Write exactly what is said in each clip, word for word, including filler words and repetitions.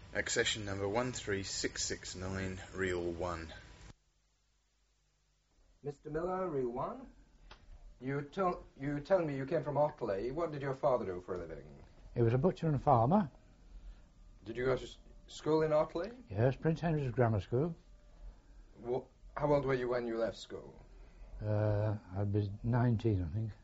Accession number one three six six nine, reel one. Mister Miller, reel one. You, tell, you tell me you came from Otley. What did your father do for a living? He was a butcher and farmer. Did you go to s- school in Otley? Yes, Prince Henry's Grammar School. Well, how old were you when you left school? Uh, I'd be nineteen, I think.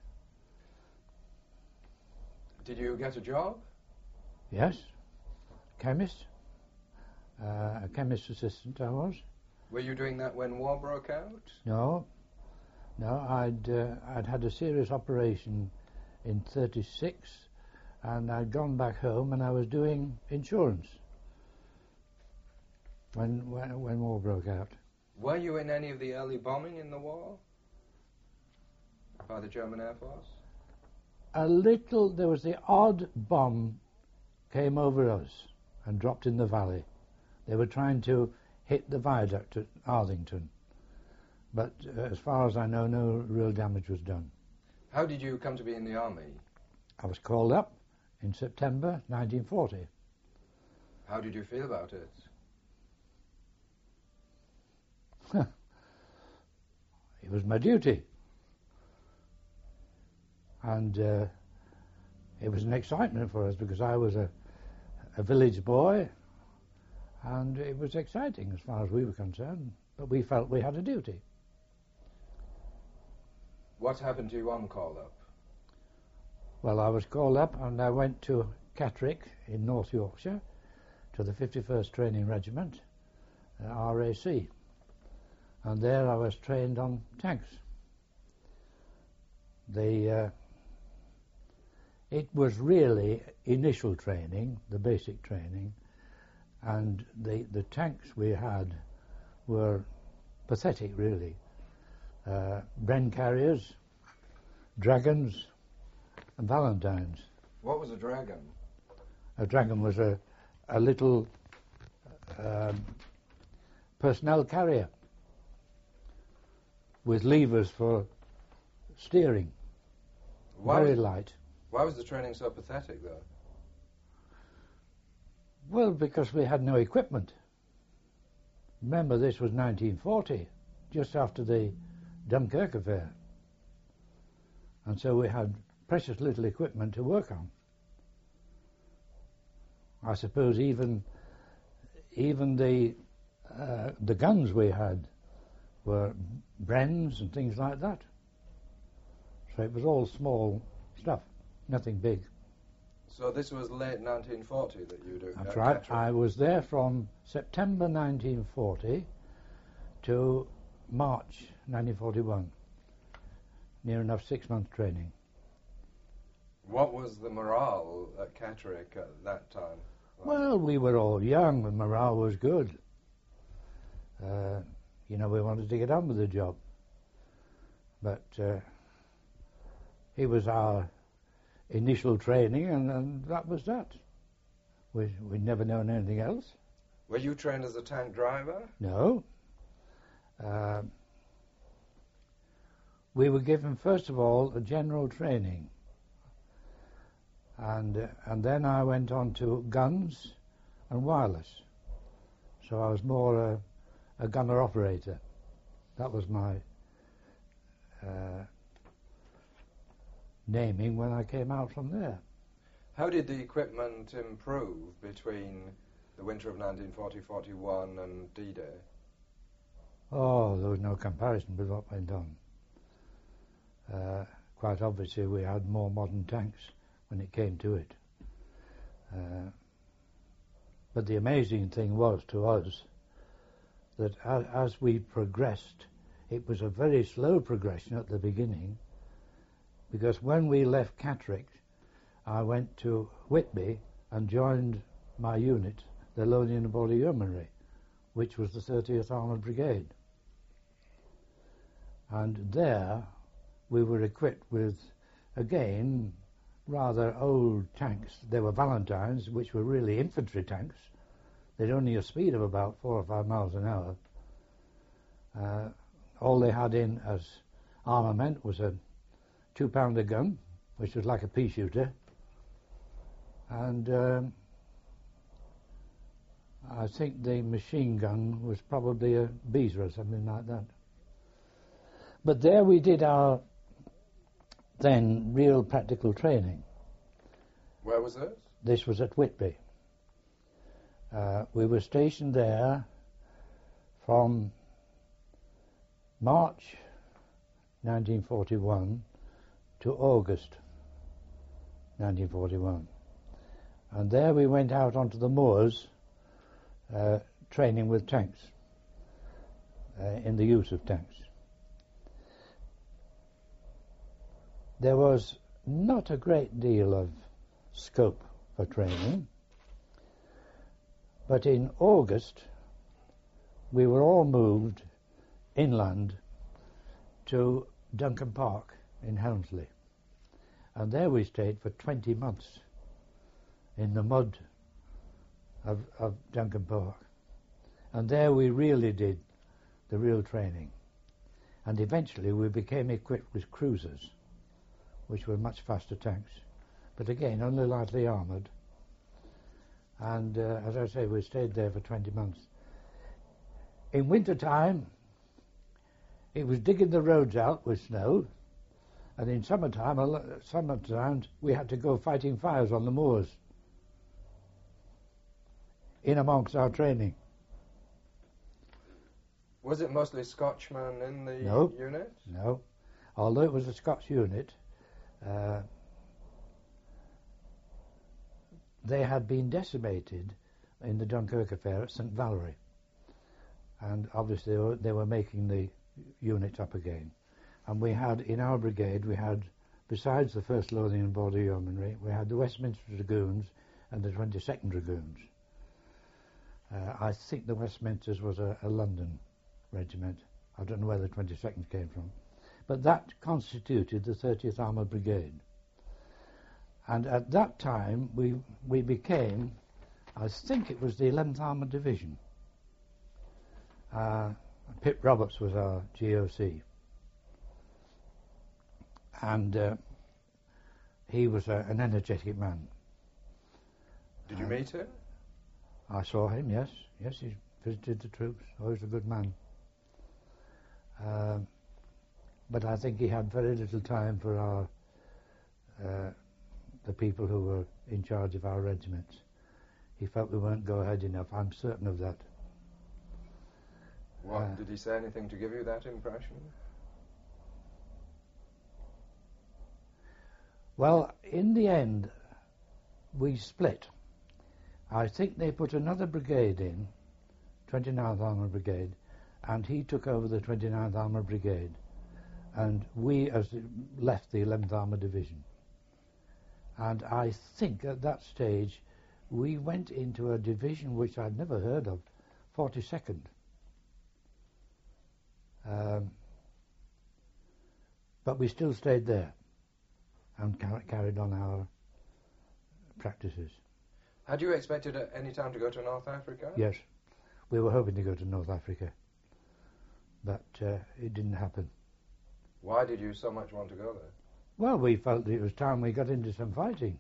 Did you get a job? Yes, chemist. Uh, a chemist assistant I was. Were you doing that when war broke out? No, no. I'd uh, I'd had a serious operation in thirty-six, and I'd gone back home, and I was doing insurance when when, when war broke out. Were you in any of the early bombing in the war by the German Air Force? A little. There was the odd bomb came over us and dropped in the valley. They were trying to hit the viaduct at Arlington, but uh, as far as I know, no real damage was done. How did you come to be in the army? I was called up in September nineteen forty. How did you feel about it? It was my duty, and uh, it was an excitement for us because I was a, a village boy, and it was exciting as far as we were concerned, but we felt we had a duty. What happened to you on call-up? Well, I was called up and I went to Catterick in North Yorkshire to the fifty-first Training Regiment, uh, R A C, and there I was trained on tanks. The uh, it was really initial training, the basic training, and the, the tanks we had were pathetic, really. Uh, Bren carriers, Dragons, and Valentines. What was a Dragon? A Dragon was a, a little um, personnel carrier with levers for steering. Why Very was, light. Why was the training so pathetic, though? Well, because we had no equipment. Remember, this was nineteen forty, just after the Dunkirk affair. And so we had precious little equipment to work on. I suppose even even the uh, the guns we had were Brens and things like that. So it was all small stuff, nothing big. So this was late nineteen forty that you do? That's uh, right. Catterick. I was there from September nineteen forty to March nineteen forty-one. Near enough six months training. What was the morale at Catterick at that time? Well, we were all young and morale was good. Uh, you know, we wanted to get on with the job. But uh, it was our initial training, and, and that was that. We, we'd never known anything else. Were you trained as a tank driver? No. Uh, we were given, first of all, a general training. And, uh, and then I went on to guns and wireless. So I was more a, a gunner operator. That was my uh, naming when I came out from there. How did the equipment improve between the winter of nineteen forty forty-one and D-Day? Oh, there was no comparison with what went on. Uh, quite obviously we had more modern tanks when it came to it. Uh, but the amazing thing was to us that as, as we progressed, it was a very slow progression at the beginning, because when we left Catterick, I went to Whitby and joined my unit, the Lothian Border Yeomanry, which was the thirtieth Armoured Brigade. And there we were equipped with, again, rather old tanks. They were Valentines, which were really infantry tanks. They'd only a speed of about four or five miles an hour. Uh, all they had in as armament was a two-pounder gun, which was like a pea shooter, and um, I think the machine gun was probably a Beezer or something like that. But there we did our then real practical training. Where was this? This was at Whitby. Uh, we were stationed there from March nineteen forty-one to August nineteen forty-one. And there we went out onto the moors uh, training with tanks, uh, in the use of tanks. There was not a great deal of scope for training, but in August we were all moved inland to Duncan Park in Helmsley, and there we stayed for twenty months in the mud of, of Duncan Park, and there we really did the real training, and eventually we became equipped with cruisers, which were much faster tanks, but again only lightly armoured. And uh, as I say, we stayed there for twenty months. In winter time, it was digging the roads out with snow, and in summertime, a lo- summertime we had to go fighting fires on the moors, in amongst our training. Was it mostly Scotchmen in the No. unit? No, although it was a Scots unit, uh, they had been decimated in the Dunkirk affair at Saint Valery, and obviously they were, they were making the unit up again. And we had, in our brigade, we had, besides the first Lothian Border Yeomanry, we had the Westminster Dragoons and the twenty-second Dragoons. Uh, I think the Westminsters was a, a London regiment. I don't know where the twenty-second came from. But that constituted the thirtieth Armoured Brigade. And at that time, we we became, I think it was the eleventh Armoured Division. Uh, Pip Roberts was our G O C. And uh, he was a, an energetic man. Did you meet him? I saw him, yes. Yes, he visited the troops. Always a good man. Um, but I think he had very little time for our uh, the people who were in charge of our regiments. He felt we weren't go ahead enough. I'm certain of that. What, Uh, did he say anything to give you that impression? Well, in the end, we split. I think they put another brigade in, twenty-ninth Armoured Brigade, and he took over the twenty-ninth Armoured Brigade, and we as the, left the eleventh Armoured Division. And I think at that stage we went into a division which I'd never heard of, forty-second. Um, but we still stayed there and car- carried on our practices. Had you expected at any time to go to North Africa? Yes, we were hoping to go to North Africa, but uh, it didn't happen. Why did you so much want to go there? Well, we felt it was time we got into some fighting,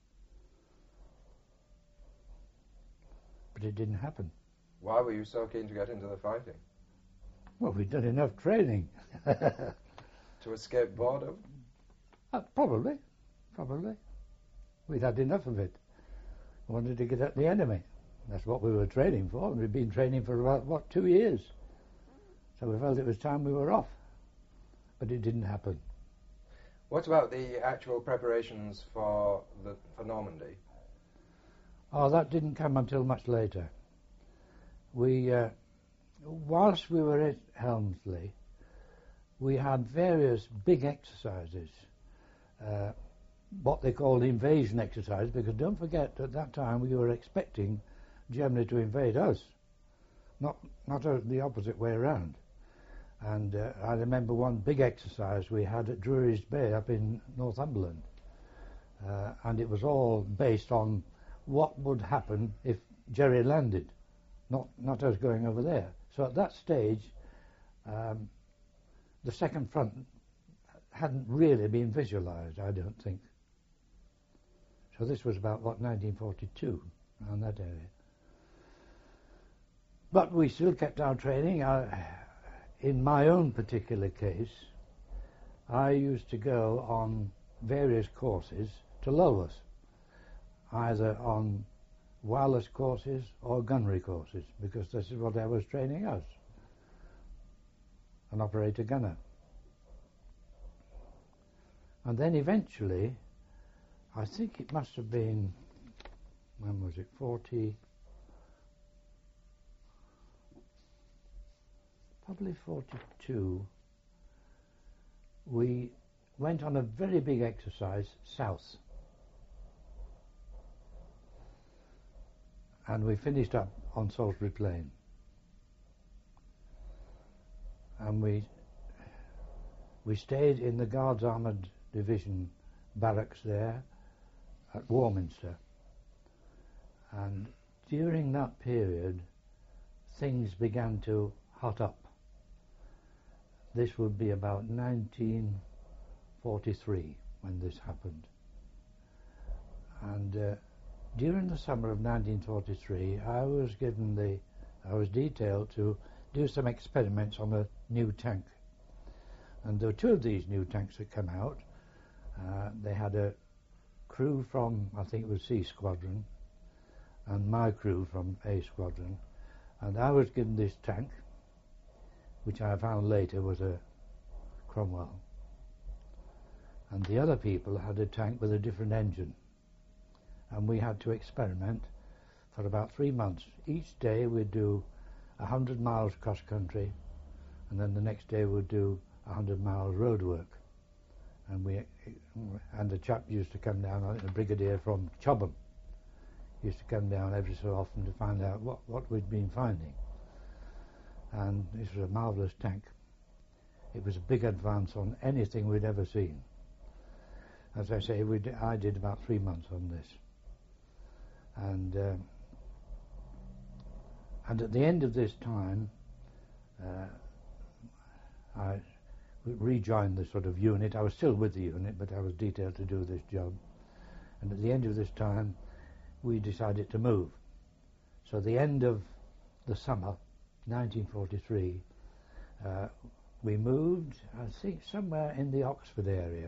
but it didn't happen. Why were you so keen to get into the fighting? Well, we'd done enough training. To escape boredom? uh, probably, probably. We'd had enough of it. We wanted to get at the enemy. That's what we were training for. We'd been training for about, what, two years. So we felt it was time we were off. But it didn't happen. What about the actual preparations for the for Normandy? Oh, that didn't come until much later. We, uh, whilst we were at Helmsley, we had various big exercises, uh, what they called invasion exercises, because don't forget, at that time we were expecting Germany to invade us, not not uh, the opposite way around. And uh, I remember one big exercise we had at Drury's Bay up in Northumberland, uh, and it was all based on what would happen if Jerry landed, not not us going over there. So at that stage, um, the second front hadn't really been visualised, I don't think. So this was about, what, nineteen forty-two, around that area. But we still kept our training. I, in my own particular case, I used to go on various courses to Lulworth, either on wireless courses or gunnery courses, because this is what I was training as, an operator gunner. And then eventually, I think it must have been, when was it, forty, probably forty-two, we went on a very big exercise south. And we finished up on Salisbury Plain. And we we stayed in the Guards Armoured Division barracks there at Warminster. And during that period, things began to hot up. This would be about nineteen forty-three when this happened. And uh, during the summer of nineteen forty-three, I was given the, I was detailed to do some experiments on a new tank. And there were two of these new tanks that come out. Uh, they had a crew from, I think it was C Squadron, and my crew from A Squadron. And I was given this tank, which I found later was a Cromwell. And the other people had a tank with a different engine. And we had to experiment for about three months. Each day we'd do a hundred miles cross country, and then the next day we'd do a hundred miles road work. And we, and the chap used to come down, I think the brigadier from Chobham, used to come down every so often to find out what, what we'd been finding. And this was a marvellous tank. It was a big advance on anything we'd ever seen. As I say, we d- I did about three months on this. And uh, and at the end of this time, uh, I rejoined the sort of unit. I was still with the unit, but I was detailed to do this job. And at the end of this time, we decided to move. So the end of the summer, nineteen forty-three, uh, we moved, I think, somewhere in the Oxford area.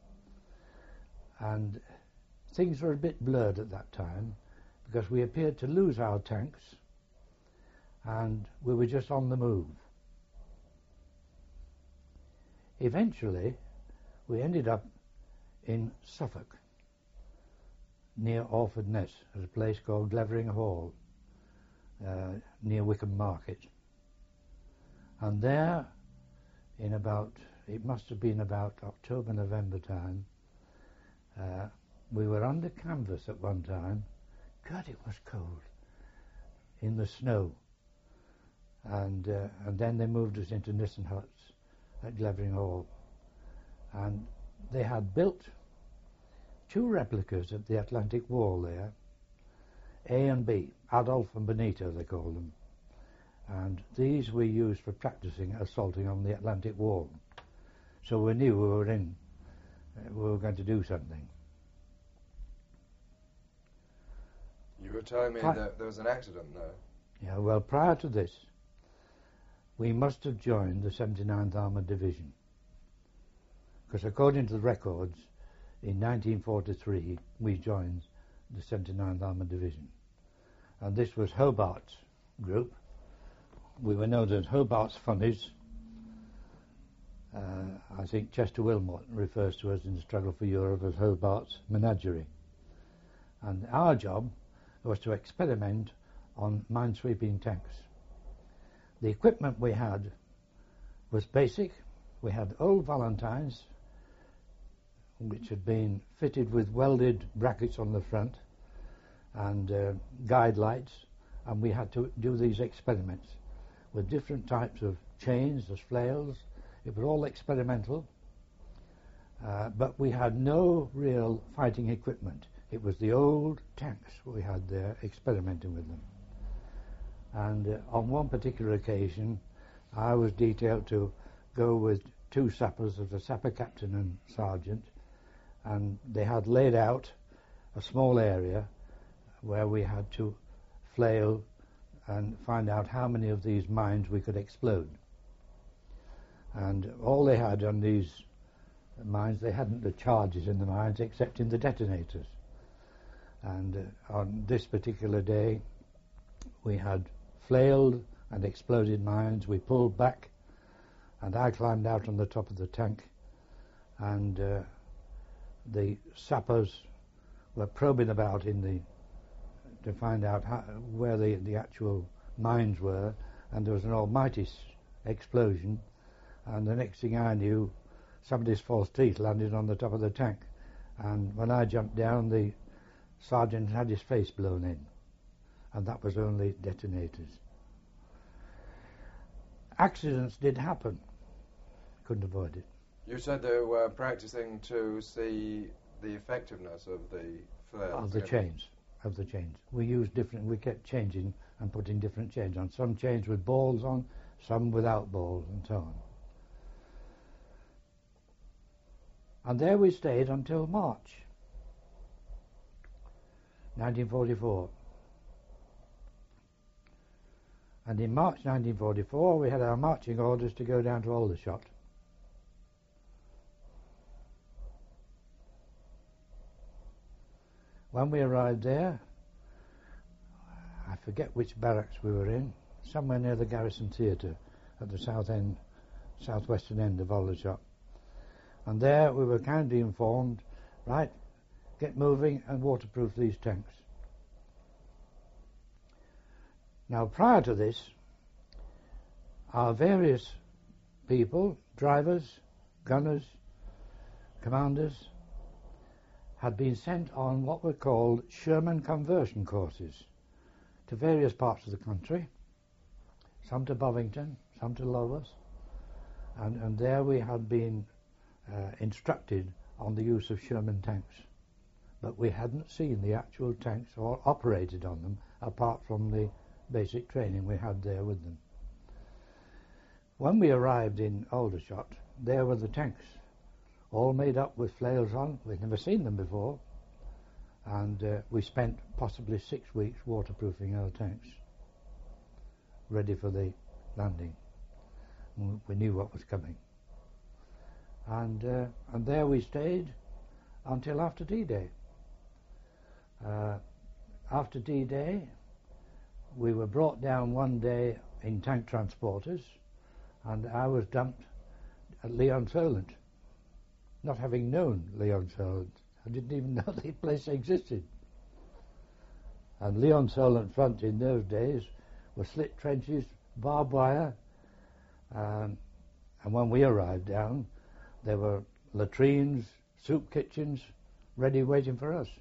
And things were a bit blurred at that time, because we appeared to lose our tanks, and we were just on the move. Eventually, we ended up in Suffolk, near Orford Ness, at a place called Glevering Hall, uh, near Wickham Market. And there, in about, it must have been about October, November time, uh, we were under canvas at one time. God, it was cold, in the snow. And uh, and then they moved us into Nissen huts at Glevering Hall. And they had built two replicas of the Atlantic Wall there, A and B, Adolf and Benito they called them. And these we used for practicing assaulting on the Atlantic Wall. So we knew we were in, uh, we were going to do something. You were telling me Pri- that there was an accident there. Yeah, well, prior to this, we must have joined the seventy-ninth Armoured Division. Because according to the records, in nineteen forty-three, we joined the seventy-ninth Armoured Division. And this was Hobart's group. We were known as Hobart's Funnies. Uh, I think Chester Wilmot refers to us in the struggle for Europe as Hobart's Menagerie. And our job was to experiment on minesweeping tanks. The equipment we had was basic. We had old Valentines, which had been fitted with welded brackets on the front and uh, guide lights, and we had to do these experiments with different types of chains, as flails. It was all experimental, uh, but we had no real fighting equipment. It was the old tanks we had there, experimenting with them. And uh, on one particular occasion, I was detailed to go with two sappers, as a sapper captain and sergeant, and they had laid out a small area where we had to flail and find out how many of these mines we could explode. And all they had on these mines, they hadn't the charges in the mines except in the detonators. And uh, on this particular day, we had flailed and exploded mines. We pulled back, and I climbed out on the top of the tank, and uh, the sappers were probing about in the to find out how, where the, the actual mines were, and there was an almighty s- explosion, and the next thing I knew, somebody's false teeth landed on the top of the tank, and when I jumped down, the sergeant had his face blown in, and that was only detonators. Accidents did happen. Couldn't avoid it. You said they were practicing to see the effectiveness of the flares. Of the chains. Of the chains. We used different, we kept changing and putting different chains on. Some chains with balls on, some without balls, and so on. And there we stayed until March nineteen forty-four. And in March nineteen forty-four, we had our marching orders to go down to Aldershot. When we arrived there, I forget which barracks we were in, somewhere near the Garrison Theatre at the south end, southwestern end of Aldershot. And there we were kindly informed, right, get moving and waterproof these tanks. Now, prior to this, our various people, drivers, gunners, commanders, had been sent on what were called Sherman conversion courses to various parts of the country, some to Bovington, some to Lowers, and, and there we had been uh, instructed on the use of Sherman tanks. But we hadn't seen the actual tanks or operated on them apart from the basic training we had there with them. When we arrived in Aldershot, there were the tanks, all made up with flails on. We'd never seen them before, and uh, we spent possibly six weeks waterproofing our tanks, ready for the landing. We knew what was coming. And, uh, and there we stayed until after D-Day. Uh, after D-Day, we were brought down one day in tank transporters, and I was dumped at Leon-Solent. Not having known Leon-Solent, I didn't even know the place existed. And Leon-Solent front in those days were slit trenches, barbed wire, um, and when we arrived down, there were latrines, soup kitchens, ready waiting for us.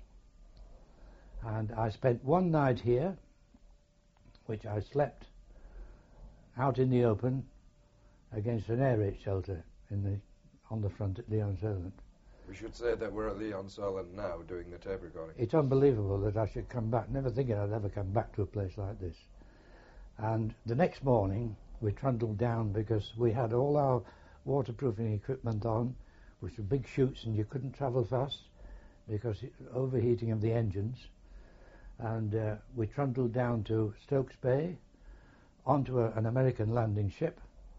And I spent one night here, which I slept out in the open against an air raid shelter in the on the front at Leon-Solent. We should say that we're at Leon-Solent now doing the tape recording. It's unbelievable that I should come back, never thinking I'd ever come back to a place like this. And the next morning we trundled down because we had all our waterproofing equipment on, which were big chutes, and you couldn't travel fast because it, overheating of the engines. And uh, we trundled down to Stokes Bay onto a, an American landing ship,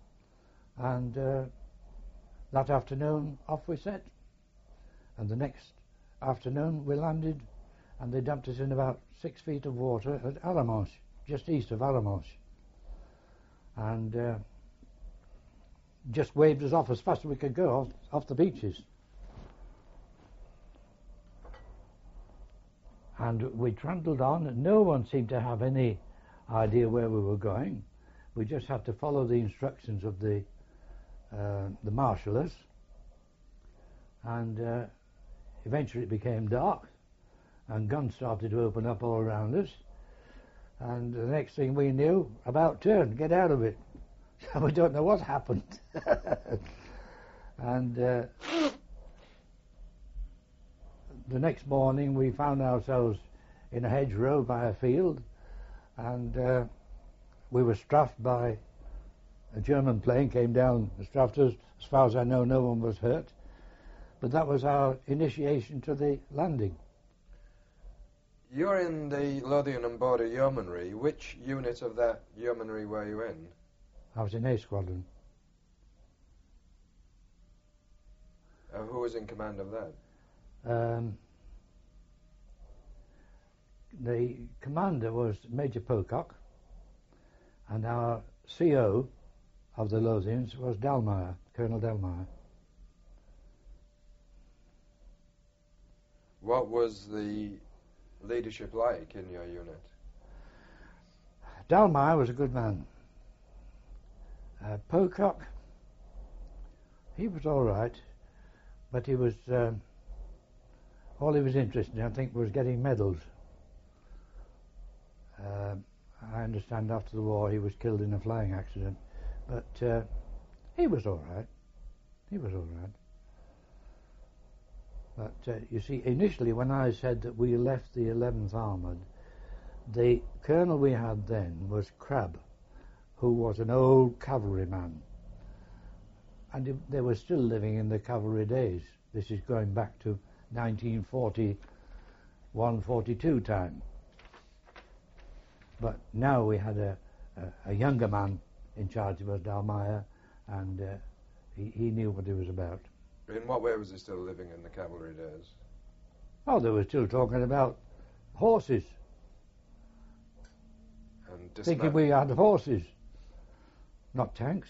and uh, that afternoon off we set. And the next afternoon we landed, and they dumped us in about six feet of water at Arromanches, just east of Arromanches, and uh, just waved us off as fast as we could go off, off the beaches. And we trundled on, and no one seemed to have any idea where we were going. We just had to follow the instructions of the uh, the marshallers, and uh, eventually it became dark, and guns started to open up all around us, and the next thing we knew, about turn, get out of it. So we don't know what happened. And uh, the next morning we found ourselves in a hedgerow by a field, and uh, we were strafed by a German plane, came down and strafed us. As far as I know, no one was hurt, but that was our initiation to the landing. You're in the Lothian and Border Yeomanry. Which unit of that yeomanry were you in? I was in A Squadron. Uh, who was in command of that? Um, the commander was Major Pocock, and our C O of the Lothians was Dalmeyer, Colonel Dalmeyer. What was the leadership like in your unit? Dalmeyer was a good man. Uh, Pocock, he was all right, but he was um, all he was interested in, I think, was getting medals. Uh, I understand after the war he was killed in a flying accident, but uh, he was all right. He was all right. But uh, you see, initially when I said that we left the eleventh Armoured, the colonel we had then was Crabb, who was an old cavalryman. And it, they were still living in the cavalry days. This is going back to nineteen forty-one forty-two time. But now we had a, a, a younger man in charge of us, Dalmeyer, and uh, he, he knew what he was about. In what way was he still living in the cavalry days? Oh, they were still talking about horses, And thinking dismount- we had horses, not tanks.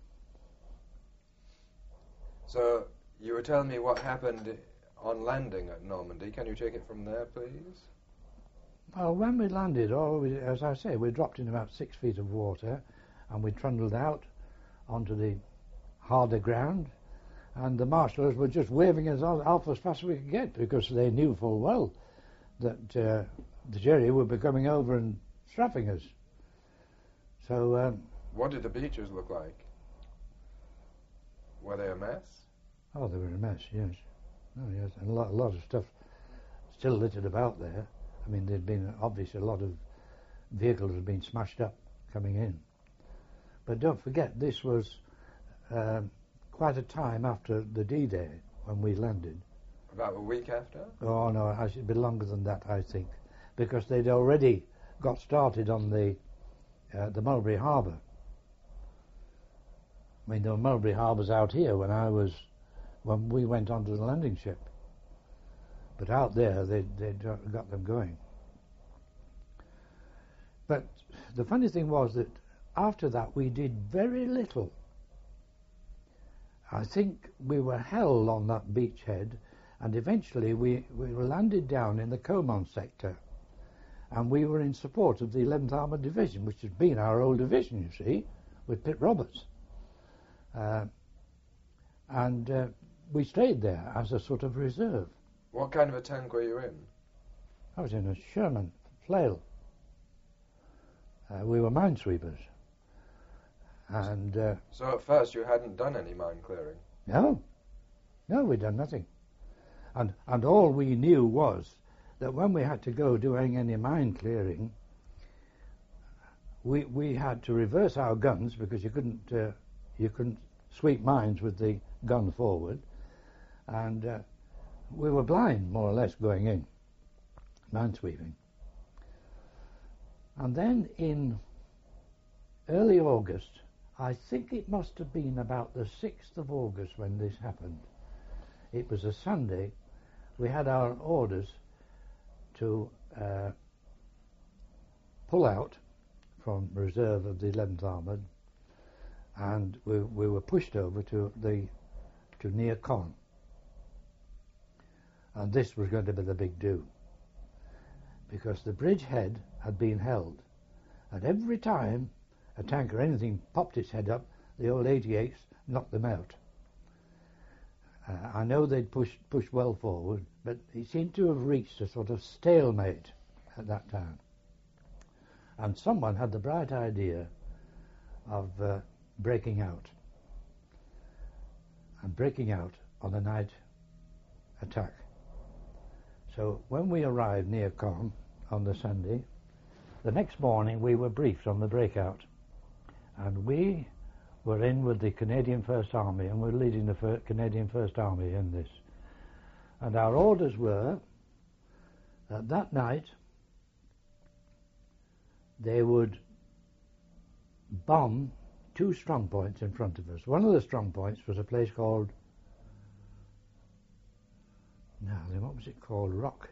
So you were telling me what happened on landing at Normandy. Can you take it from there, please? Well, when we landed, oh, we, as I say, we dropped in about six feet of water, and we trundled out onto the harder ground, and the marshals were just waving us off as fast as we could get, because they knew full well that uh, the Jerry would be coming over and strapping us. So, um, What did the beaches look like? Were they a mess? oh, they were a mess, yes. Oh, yes, and a lot, a lot of stuff still littered about there. I mean, there'd been obviously a lot of vehicles had been smashed up coming in. But don't forget, this was um, quite a time after the D-Day when we landed. About a week after? Oh no, it should be longer than that, I think, because they'd already got started on the uh, the Mulberry Harbour. I mean, there were Mulberry Harbours out here when I was when we went onto the landing ship, but out there they'd, they'd got them going. But the funny thing was that after that we did very little. I think we were held on that beachhead, and eventually we, we were landed down in the Comont sector, and we were in support of the eleventh Armoured Division, which has been our old division, you see, with Pitt Roberts. Uh, and uh, we stayed there as a sort of reserve. What kind of a tank were you in? I was in a Sherman flail. Uh, we were minesweepers. And uh, So at first you hadn't done any mine clearing? no, no, we'd done nothing. And and all we knew was that when we had to go doing any mine clearing, we we had to reverse our guns, because you couldn't uh, you couldn't sweep mines with the gun forward, and uh, we were blind more or less going in mine sweeping. And then in early August, I think it must have been about the sixth of August when this happened. It was a Sunday. We had our orders to uh, pull out from reserve of the eleventh Armoured, and we, we were pushed over to the to near Caen. And this was going to be the big do, because the bridgehead had been held, and every time a tank or anything popped its head up, the old eighty-eights knocked them out. Uh, I know they'd pushed pushed well forward, but it seemed to have reached a sort of stalemate at that time. And someone had the bright idea of uh, breaking out, and breaking out on a night attack. So when we arrived near Caen on the Sunday, the next morning we were briefed on the breakout, and we were in with the Canadian First Army, and we're leading the fir- Canadian First Army in this. And our orders were that that night they would bomb two strong points in front of us. One of the strong points was a place called, no, then what was it called? Rock.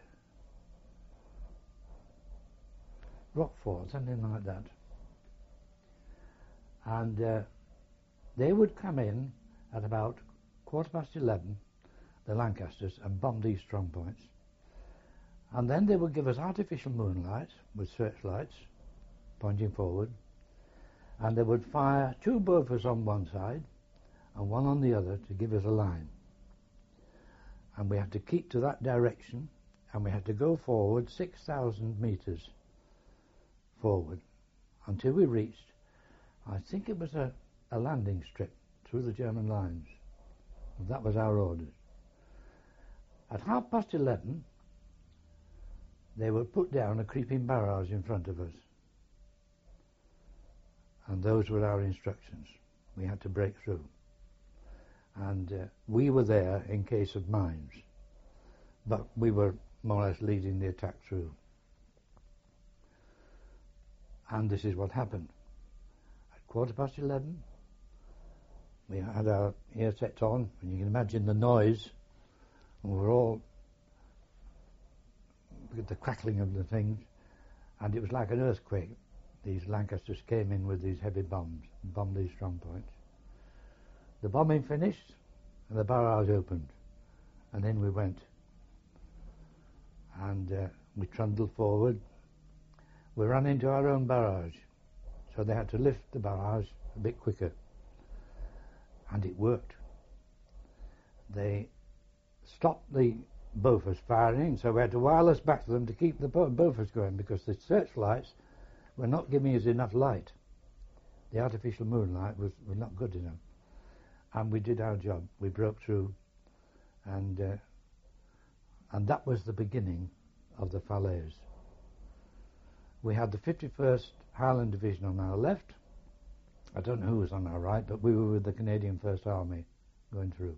Rockford, something like that. And uh, they would come in at about quarter past eleven, the Lancasters, and bomb these strong points. And then they would give us artificial moonlight with searchlights pointing forward, and they would fire two Bofors on one side and one on the other to give us a line. And we had to keep to that direction, and we had to go forward six thousand metres forward until we reached, I think it was a, a landing strip through the German lines. And that was our orders. At half past eleven, they would put down a creeping barrage in front of us. And those were our instructions. We had to break through. And uh, we were there in case of mines. But we were more or less leading the attack through. And this is what happened. At quarter past eleven, we had our ear sets on, and you can imagine the noise, and we were all with the crackling of the things, and it was like an earthquake. These Lancasters came in with these heavy bombs, and bombed these strong points. The bombing finished, and the barrage opened, and in we went. And uh, we trundled forward. We ran into our own barrage, so they had to lift the barrage a bit quicker. And it worked. They stopped the Bofors firing, so we had to wireless back to them to keep the Bofors going, because the searchlights were not giving us enough light. The artificial moonlight was, was not good enough. And we did our job. We broke through, and uh, and that was the beginning of the Falaise. We had the fifty-first Highland Division on our left. I don't know who was on our right, but we were with the Canadian First Army going through.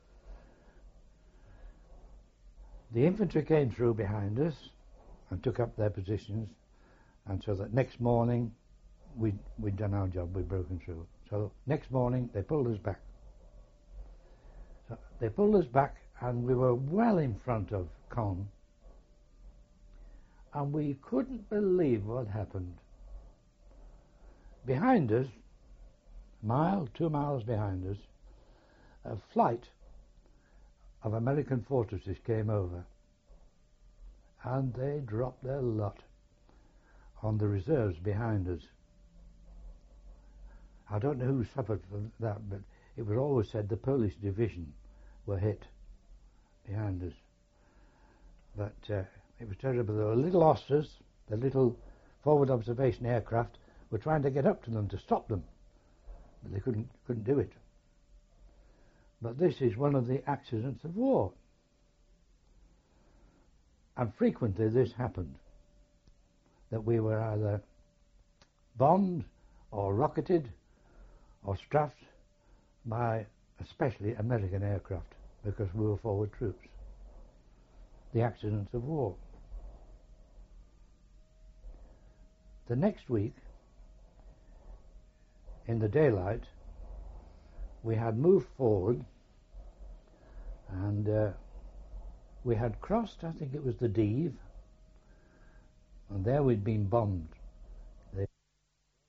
The infantry came through behind us and took up their positions, and so that next morning we'd, we'd done our job, we'd broken through. So next morning they pulled us back. So they pulled us back, and we were well in front of Caen, and we couldn't believe what happened. Behind us, a mile, two miles behind us, a flight of American fortresses came over, and they dropped their lot on the reserves behind us. I don't know who suffered from that, but it was always said the Polish division were hit behind us. But uh, it was terrible. There were little Osters, the little forward observation aircraft, were trying to get up to them to stop them, but they couldn't couldn't do it. But this is one of the accidents of war. And frequently this happened, that we were either bombed or rocketed or strafed by especially American aircraft, because we were forward troops. The accidents of war. The next week, in the daylight, we had moved forward, and uh, we had crossed, I think it was the Dives, and there we'd been bombed